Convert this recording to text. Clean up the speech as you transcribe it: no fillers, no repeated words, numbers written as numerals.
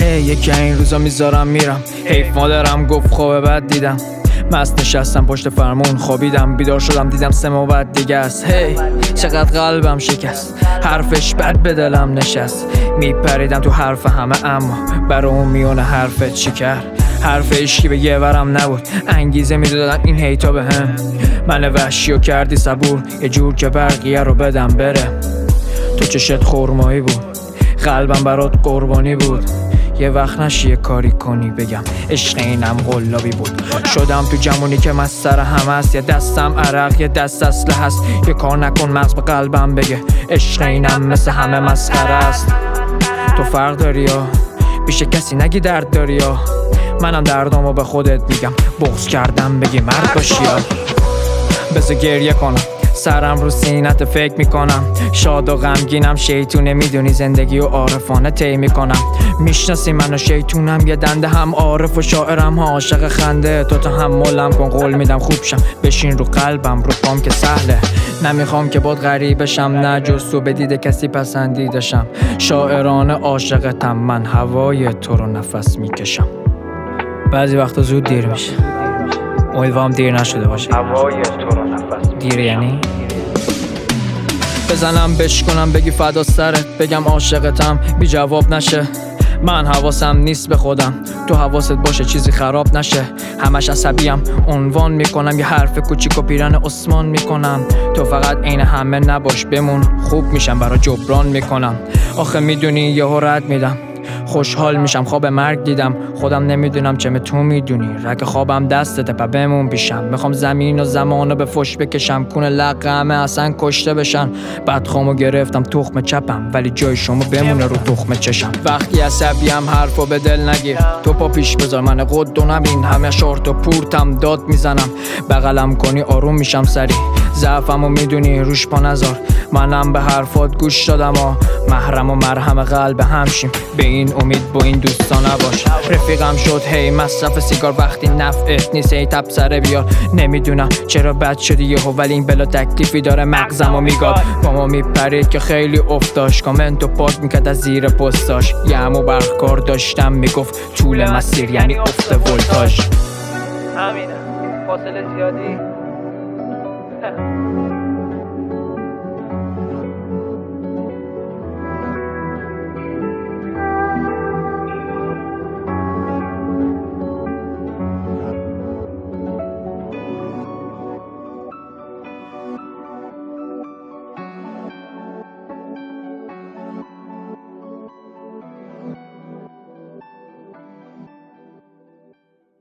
یکی این روزا میذارم میرم، حیف مادرم گفت خوابه بد دیدم. مست نشستم پشت فرمون خوابیدم، بیدار شدم دیدم 3 ماه بعد دیگه است. چقدر قلبم شکست، حرفش بد به دلم نشست. میپریدم تو حرف همه اما برا اون میونه حرفت چی کرد؟ حرف عشقی به یه ورم نبود، انگیزه میدادن این هیتا به هم. من وحشیو کردی صبور یه جور که برقیه رو بدم بره. تو چشت خورمایی بود، قلبم برات قربانی بود. یه وقت نشی یه کاری کنی بگم عشق اینم قلابی بود. شدم تو جمعونی که مسخره همه است، یه دستم عرق یه دست اسلحه هست. یه کار نکن مغز به قلبم بگه عشق اینم مثل همه مسخره است. تو فرق داری یا پیش کسی نگی درد داری یا منم دردامو به خودت میگم بغض کردم بگی مرد باشی یا بذار گریه کنم سرم رو سینت فکر میکنم. شاد و غمگینم شیطونه میدونی زندگی و عارفانه طی میکنم. میشناسی منو شیطونم یه دنده، هم عارف و شاعرم ها عاشق خنده. تو تحملم کن قول میدم خوب شم، بشین رو قلبم رو پام که سهله. نمیخوام که باد غریبه شم، نه جز تو به دید کسی پسندیدشم. شاعرانه عاشقتم من، هوای تو رو نفس میکشم. بعضی وقتا زود دیر میشه، امیدوارم دیر نشده باشه. هوای تو رو نفس دیر یعنی بزنم بشکنم بگی فدا سرت، بگم عاشقتم بی جواب نشه. من حواسم نیست به خودم، تو حواست باشه چیزی خراب نشه. همش عصبیم عنوان میکنم، یه حرف کوچیک و پیرن عثمان میکنم. تو فقط عین همه نباش بمون، خوب میشم برا جبران میکنم. آخه میدونی یهو رد میدم، خوشحال میشم خواب مرگ دیدم. خودم نمیدونم چه تو میدونی، رگ خوابم دستته پا بمون پیشم. میخوام زمین و زمانو به فش بکشم، کونه لقمه اصلا کشته بشن. بدخوامو گرفتم تخم چپم، ولی جای شما بمونه رو تخم چشم. وقتی عصبیم حرفو به دل نگیر، تو پا پیش بذار من قد و نبین. همه شورت و پورتم داد میزنم، بغلم کنی آروم میشم سری. ضعفمو میدونی روش پا نذار، منم به حرفات گوش دادم و محرم و مرهم قلب همشیم. به این امید با این دوستا نباش. رفیقم شد هی مصرف سیگار، وقتی نفعت نیست هی تب سره بیار. نمیدونم چرا بد شدی یهو، ولی این بلا تکلیفی داره مغزمو میگاد. با ما میپرید که خیلی افتاش، کامنتو پاک میکرد از زیر پستاش. یه همو برخکار داشتم میگفت طول مسیر یعنی افت ولتاژ. همینه فاصله زیادی